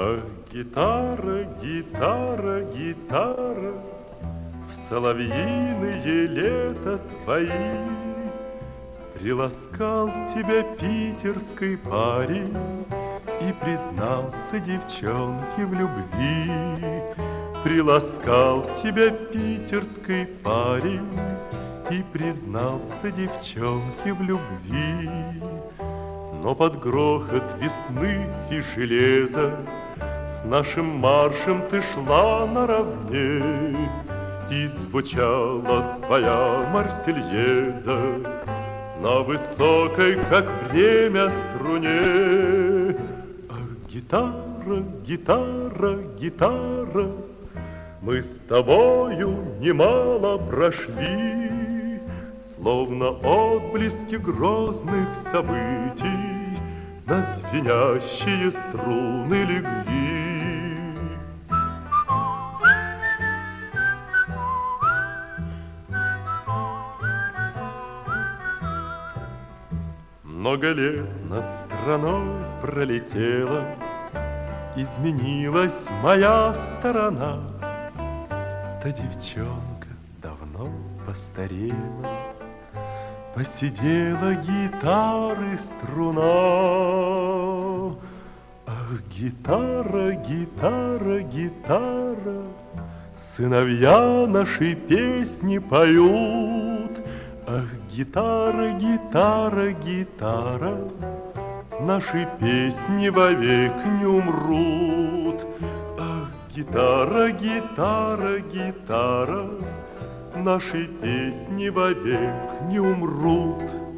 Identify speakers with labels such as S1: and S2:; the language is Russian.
S1: Ах, гитара, гитара, гитара, в соловьиные лета твои приласкал тебя питерский парень и признался девчонке в любви. Приласкал тебя питерский парень и признался девчонке в любви. Но под грохот весны и железа с нашим маршем ты шла наравне, и звучала твоя Марсельеза на высокой, как время, струне. Ах, гитара, гитара, гитара, мы с тобою немало прошли, словно отблески грозных событий на звенящие струны легли. Много лет над страной пролетело, изменилась моя сторона. Та девчонка давно постарела, посидела гитары струна. Ах, гитара, гитара, гитара, сыновья наши песни поют. Ах, гитара, гитара, гитара, наши песни вовек не умрут. Ах, гитара, гитара, гитара, наши песни вовек не умрут.